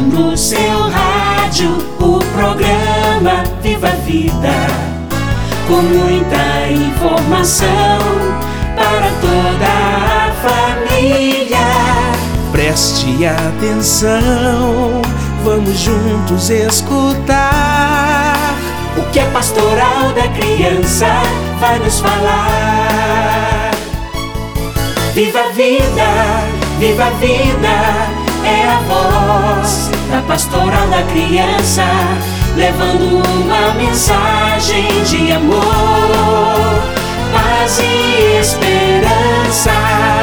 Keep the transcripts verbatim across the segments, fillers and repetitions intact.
no seu rádio o programa Viva a Vida, com muita informação para toda a família. Preste atenção, vamos juntos escutar o que a Pastoral da Criança vai nos falar. Viva a vida, viva a vida, é a voz da Pastoral da Criança, levando uma mensagem de amor, paz e esperança.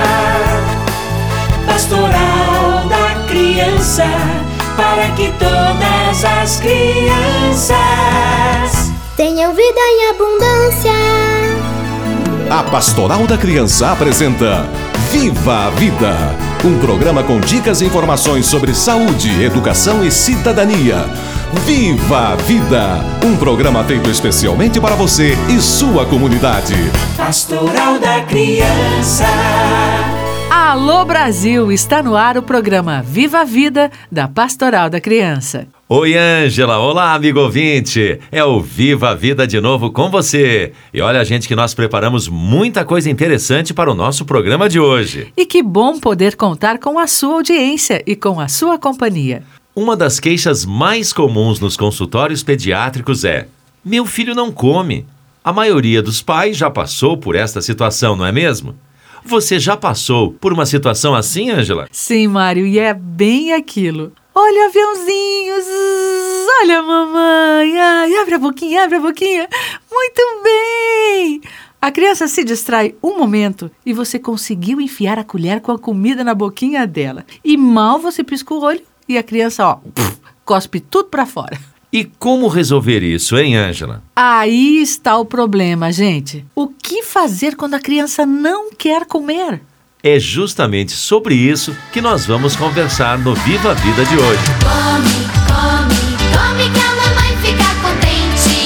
Pastoral da Criança, para que todas as crianças tenham vida em abundância. A Pastoral da Criança apresenta Viva a Vida, um programa com dicas e informações sobre saúde, educação e cidadania. Viva a Vida, um programa feito especialmente para você e sua comunidade. Pastoral da Criança. Alô Brasil, está no ar o programa Viva a Vida da Pastoral da Criança. Oi, Ângela. Olá, amigo ouvinte. É o Viva a Vida de novo com você. E olha, gente, que nós preparamos muita coisa interessante para o nosso programa de hoje. E que bom poder contar com a sua audiência e com a sua companhia. Uma das queixas mais comuns nos consultórios pediátricos é: meu filho não come. A maioria dos pais já passou por esta situação, não é mesmo? Você já passou por uma situação assim, Ângela? Sim, Mário, e é bem aquilo. Olha, aviãozinhos, olha, mamãe, ai, abre a boquinha, abre a boquinha. Muito bem! A criança se distrai um momento e você conseguiu enfiar a colher com a comida na boquinha dela. E mal você pisca o olho e a criança, ó, pff, cospe tudo pra fora. E como resolver isso, hein, Ângela? Aí está o problema, gente. O que fazer quando a criança não quer comer? É justamente sobre isso que nós vamos conversar no Viva a Vida de hoje. Come, come, come que a mamãe fica contente.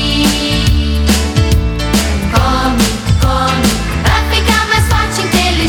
Come, come, pra ficar mais forte e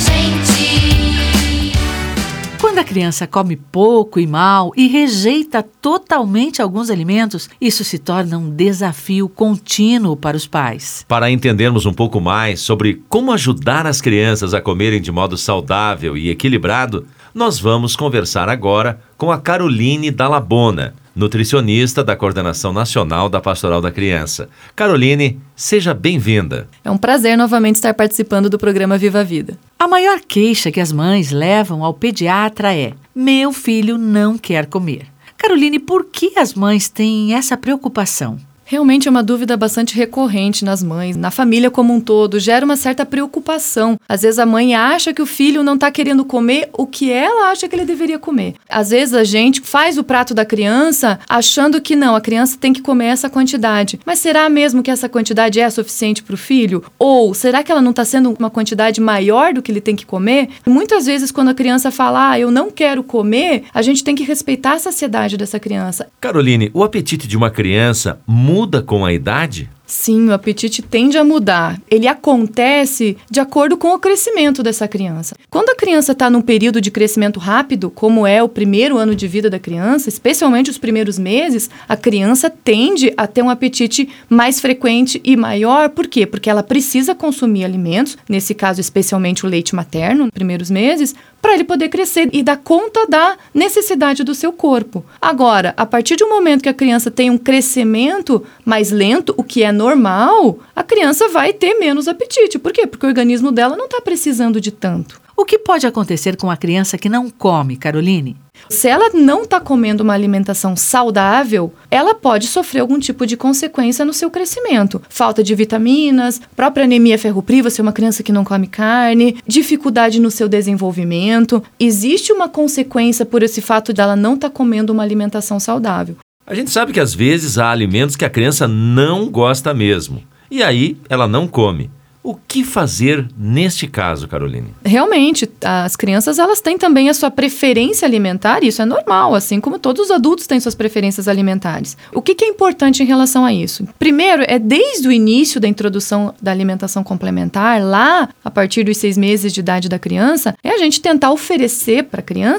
inteligente. Quando a criança come pouco e mal e rejeita totalmente alguns alimentos, isso se torna um desafio contínuo para os pais. Para entendermos um pouco mais sobre como ajudar as crianças a comerem de modo saudável e equilibrado, nós vamos conversar agora com a Caroline Dallabona, nutricionista da Coordenação Nacional da Pastoral da Criança. Caroline, seja bem-vinda. É um prazer novamente estar participando do programa Viva a Vida. A maior queixa que as mães levam ao pediatra é: meu filho não quer comer. Caroline, por que as mães têm essa preocupação? Realmente é uma dúvida bastante recorrente nas mães, na família como um todo, gera uma certa preocupação. Às vezes a mãe acha que o filho não está querendo comer o que ela acha que ele deveria comer. Às vezes a gente faz o prato da criança achando que não, a criança tem que comer essa quantidade. Mas será mesmo que essa quantidade é suficiente para o filho? Ou será que ela não está sendo uma quantidade maior do que ele tem que comer? E muitas vezes quando a criança fala, ah, eu não quero comer, a gente tem que respeitar a saciedade dessa criança. Caroline, o apetite de uma criança muda Muda com a idade? Sim, o apetite tende a mudar. Ele acontece de acordo com o crescimento dessa criança. Quando a criança está num período de crescimento rápido, como é o primeiro ano de vida da criança, especialmente os primeiros meses, a criança tende a ter um apetite mais frequente e maior. Por quê? Porque ela precisa consumir alimentos, nesse caso especialmente o leite materno, nos primeiros meses, para ele poder crescer e dar conta da necessidade do seu corpo. Agora, a partir de um momento que a criança tem um crescimento mais lento, o que é normal, a criança vai ter menos apetite. Por quê? Porque o organismo dela não está precisando de tanto. O que pode acontecer com a criança que não come, Caroline? Se ela não está comendo uma alimentação saudável, ela pode sofrer algum tipo de consequência no seu crescimento. Falta de vitaminas, própria anemia ferropriva, se é uma criança que não come carne, dificuldade no seu desenvolvimento. Existe uma consequência por esse fato dela não estar comendo uma alimentação saudável. A gente sabe que às vezes há alimentos que a criança não gosta mesmo. E aí ela não come. O que fazer neste caso, Caroline? Realmente, as crianças elas têm também a sua preferência alimentar, isso é normal, assim como todos os adultos têm suas preferências alimentares. O que, que é importante em relação a isso? Primeiro, é desde o início da introdução da alimentação complementar, lá, a partir dos seis meses de idade da criança, é a gente tentar oferecer para a criança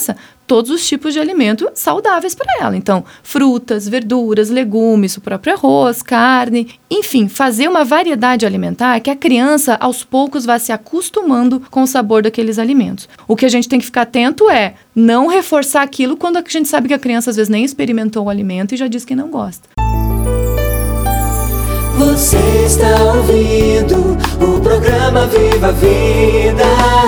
todos os tipos de alimento saudáveis para ela. Então, frutas, verduras, legumes, o próprio arroz, carne, enfim, fazer uma variedade alimentar que a criança, aos poucos, vá se acostumando com o sabor daqueles alimentos. O que a gente tem que ficar atento é não reforçar aquilo quando a gente sabe que a criança, às vezes, nem experimentou o alimento e já diz que não gosta. Você está ouvindo o programa Viva a Vida.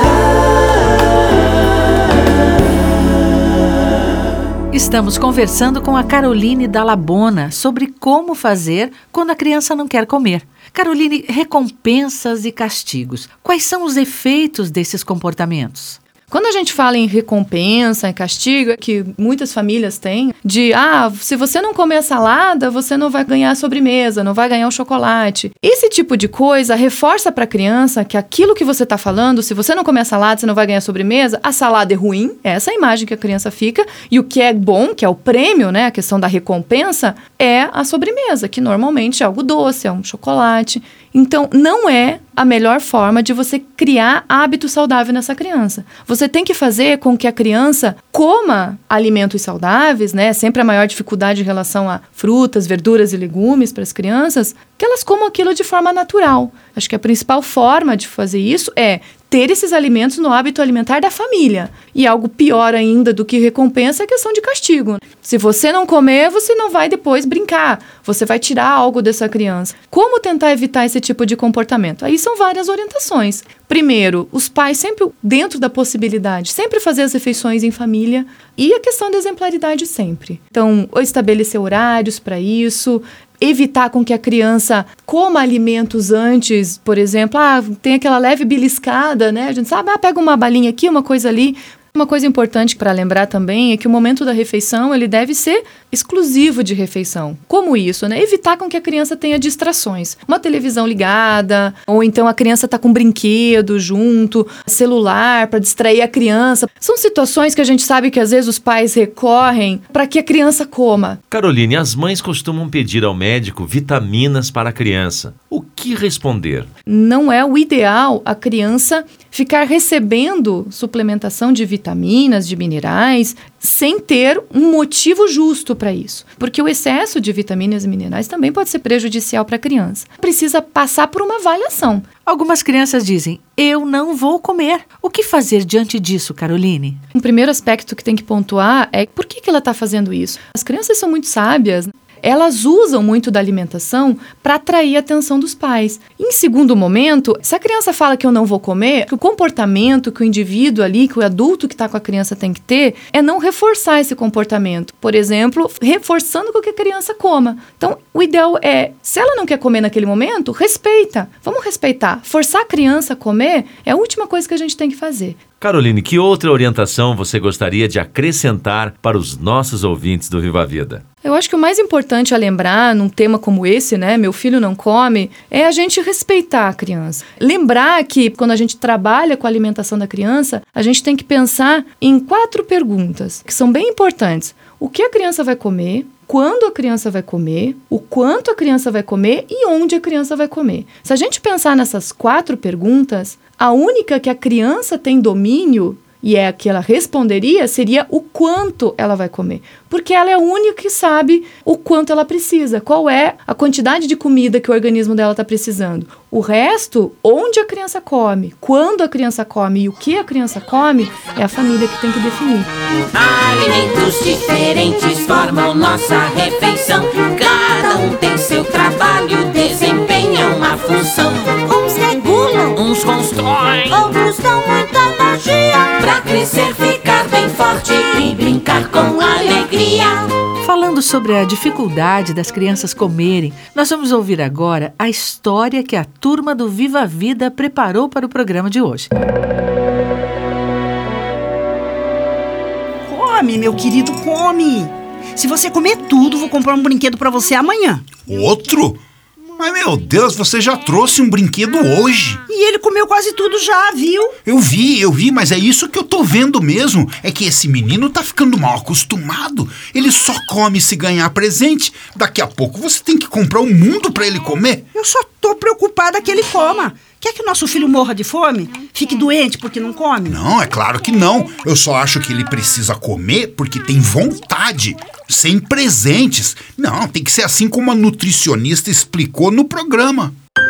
Estamos conversando com a Caroline Dall'Abona sobre como fazer quando a criança não quer comer. Caroline, recompensas e castigos. Quais são os efeitos desses comportamentos? Quando a gente fala em recompensa, em castigo, que muitas famílias têm, de, ah, se você não comer a salada, você não vai ganhar a sobremesa, não vai ganhar o chocolate. Esse tipo de coisa reforça para a criança que aquilo que você está falando, se você não comer a salada, você não vai ganhar a sobremesa, a salada é ruim, é essa a imagem que a criança fica, e o que é bom, que é o prêmio, né, a questão da recompensa, é a sobremesa, que normalmente é algo doce, é um chocolate. Então, não é a melhor forma de você criar hábito saudável nessa criança. Você tem que fazer com que a criança coma alimentos saudáveis, né? Sempre a maior dificuldade em relação a frutas, verduras e legumes para as crianças, que elas comam aquilo de forma natural. Acho que a principal forma de fazer isso é ter esses alimentos no hábito alimentar da família. E algo pior ainda do que recompensa é a questão de castigo. Se você não comer, você não vai depois brincar. Você vai tirar algo dessa criança. Como tentar evitar esse tipo de comportamento? Aí são várias orientações. Primeiro, os pais sempre dentro da possibilidade, sempre fazer as refeições em família. E a questão da exemplaridade sempre. Então, estabelecer horários para isso, evitar com que a criança coma alimentos antes, por exemplo, ah, tem aquela leve beliscada, né? A gente sabe, ah, pega uma balinha aqui, uma coisa ali. Uma coisa importante para lembrar também é que o momento da refeição, ele deve ser exclusivo de refeição. Como isso, né? Evitar com que a criança tenha distrações. Uma televisão ligada, ou então a criança está com um brinquedo junto, celular para distrair a criança. São situações que a gente sabe que às vezes os pais recorrem para que a criança coma. Caroline, as mães costumam pedir ao médico vitaminas para a criança. O que responder? Não é o ideal a criança ficar recebendo suplementação de vitaminas, de minerais, sem ter um motivo justo para isso. Porque o excesso de vitaminas e minerais também pode ser prejudicial para a criança. Precisa passar por uma avaliação. Algumas crianças dizem, eu não vou comer. O que fazer diante disso, Caroline? Um primeiro aspecto que tem que pontuar é por que que ela está fazendo isso. As crianças são muito sábias. Elas usam muito da alimentação para atrair a atenção dos pais. Em segundo momento, se a criança fala que eu não vou comer, o comportamento que o indivíduo ali, que o adulto que está com a criança tem que ter, é não reforçar esse comportamento. Por exemplo, reforçando com que a criança coma. Então, o ideal é, se ela não quer comer naquele momento, respeita. Vamos respeitar. Forçar a criança a comer é a última coisa que a gente tem que fazer. Caroline, que outra orientação você gostaria de acrescentar para os nossos ouvintes do Viva a Vida? Eu acho que o mais importante a lembrar num tema como esse, né, meu filho não come, é a gente respeitar a criança. Lembrar que quando a gente trabalha com a alimentação da criança, a gente tem que pensar em quatro perguntas, que são bem importantes. O que a criança vai comer? Quando a criança vai comer, o quanto a criança vai comer e onde a criança vai comer. Se a gente pensar nessas quatro perguntas, a única que a criança tem domínio, e é a que ela responderia, seria o quanto ela vai comer. Porque ela é a única que sabe o quanto ela precisa, qual é a quantidade de comida que o organismo dela está precisando. O resto, onde a criança come, quando a criança come e o que a criança come, é a família que tem que definir. Alimentos diferentes formam nossa refeição. Cada um tem seu trabalho, desempenha uma função. Uns regulam, Uns constroem outros dão muita energia. pra crescer, ficar bem forte e brincar com alegria. Falando sobre a dificuldade das crianças comerem, nós vamos ouvir agora a história que a turma do Viva a Vida preparou para o programa de hoje. Come, meu querido, come! Se você comer tudo, vou comprar um brinquedo pra você amanhã. Outro? Mas, meu Deus, você já trouxe um brinquedo hoje. E ele comeu quase tudo já, viu? Eu vi, eu vi, mas é isso que eu tô vendo mesmo. É que esse menino tá ficando mal acostumado. Ele só come se ganhar presente. Daqui a pouco você tem que comprar o mundo pra ele comer. Eu só tô preocupada que ele coma. Quer que o nosso filho morra de fome? Fique doente porque não come? Não, é claro que não. Eu só acho que ele precisa comer porque tem vontade, sem presentes. Não, tem que ser assim como a nutricionista explicou no programa.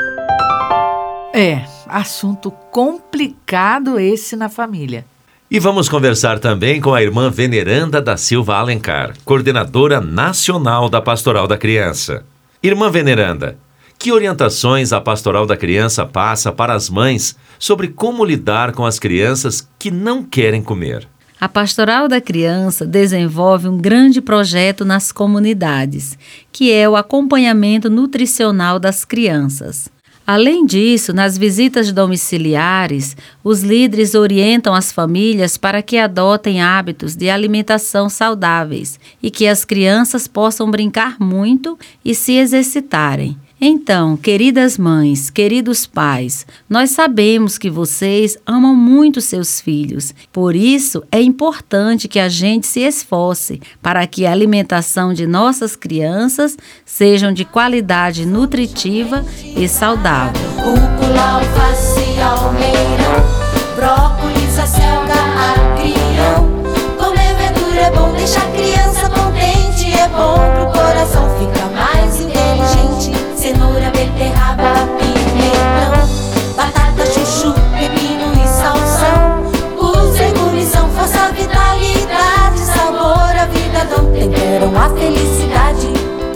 É, assunto complicado esse na família. E vamos conversar também com a irmã Veneranda da Silva Alencar, coordenadora nacional da Pastoral da Criança. Irmã Veneranda, que orientações a Pastoral da Criança passa para as mães sobre como lidar com as crianças que não querem comer? A Pastoral da Criança desenvolve um grande projeto nas comunidades, que é o acompanhamento nutricional das crianças. Além disso, nas visitas domiciliares, os líderes orientam as famílias para que adotem hábitos de alimentação saudáveis e que as crianças possam brincar muito e se exercitarem. Então, queridas mães, queridos pais, nós sabemos que vocês amam muito seus filhos. Por isso, é importante que a gente se esforce para que a alimentação de nossas crianças sejam de qualidade nutritiva e saudável. Rúcula, alface, almeirão, brócolis, acelga, agrião. Comer verdura é bom, deixa a criança contente. É bom pro coração, fica mais inteligente. Cenoura, beterraba, pimentão, batata, chuchu, pepino e salsão. Os legumes são força, vitalidade, sabor, a vida dão, temperam a felicidade.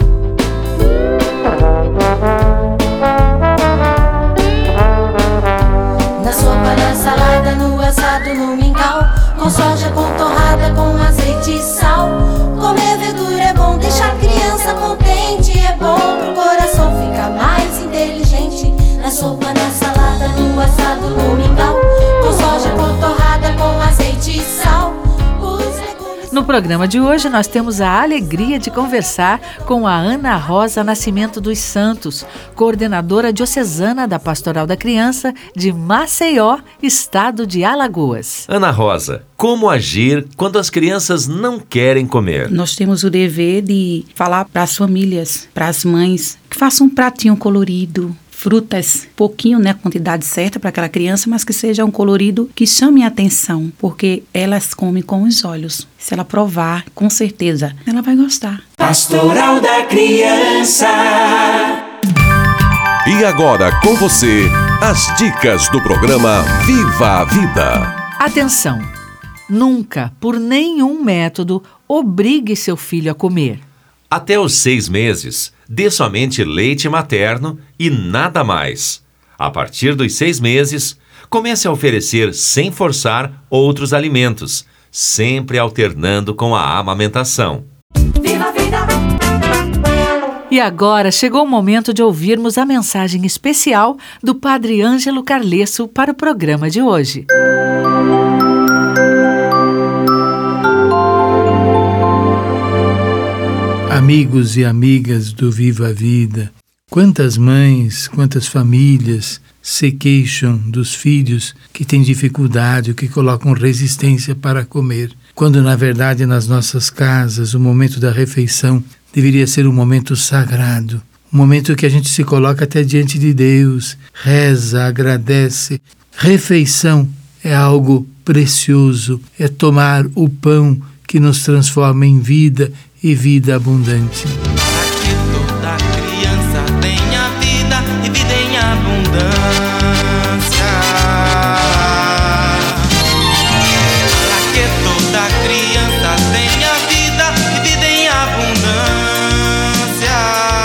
Na sopa, na salada, no assado, no mingau, com soja, com torrada, com azeite e sal. Comer verdura é bom, deixa a criança contente. É bom pro coração, fica mais inteligente. Na sopa, na salada, no assado, no mingau, com soja, com torrada, com azeite e sal. No programa de hoje, nós temos a alegria de conversar com a Ana Rosa Nascimento dos Santos, coordenadora diocesana da Pastoral da Criança de Maceió, estado de Alagoas. Ana Rosa, como agir quando as crianças não querem comer? Nós temos o dever de falar para as famílias, para as mães, que façam um pratinho colorido, frutas, pouquinho, né, a quantidade certa para aquela criança, mas que seja um colorido que chame a atenção, porque elas comem com os olhos. Se ela provar, com certeza, ela vai gostar. Pastoral da Criança. E agora com você, as dicas do programa Viva a Vida. Atenção! Nunca, por nenhum método, obrigue seu filho a comer. Até os seis meses, dê somente leite materno e nada mais. A partir dos seis meses, comece a oferecer sem forçar outros alimentos, sempre alternando com a amamentação. Viva a vida! E agora chegou o momento de ouvirmos a mensagem especial do Padre Ângelo Carlesso para o programa de hoje. Amigos e amigas do Viva a Vida, quantas mães, quantas famílias se queixam dos filhos que têm dificuldade ou que colocam resistência para comer, quando na verdade nas nossas casas o momento da refeição deveria ser um momento sagrado, um momento que a gente se coloca até diante de Deus, reza, agradece. Refeição é algo precioso, é tomar o pão que nos transforma em vida e vida abundante. Para que toda criança tenha vida e vida em abundância. Para que toda criança tenha vida e vida em abundância.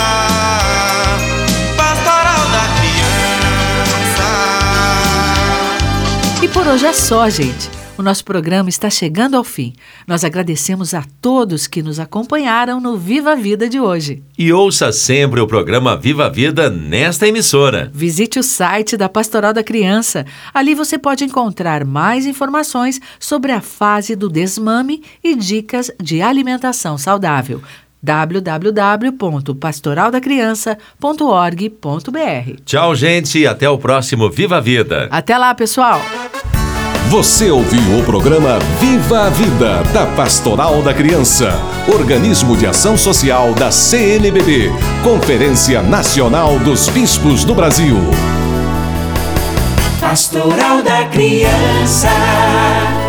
Pastoral da Criança. E por hoje é só, gente. O nosso programa está chegando ao fim. Nós agradecemos a todos que nos acompanharam no Viva a Vida de hoje. E ouça sempre o programa Viva a Vida nesta emissora. Visite o site da Pastoral da Criança. Ali você pode encontrar mais informações sobre a fase do desmame e dicas de alimentação saudável. w w w ponto pastoral da criança ponto org ponto b r. Tchau, gente, e até o próximo Viva a Vida. Até lá, pessoal! Você ouviu o programa Viva a Vida, da Pastoral da Criança, organismo de ação social da C N B B, Conferência Nacional dos Bispos do Brasil. Pastoral da Criança.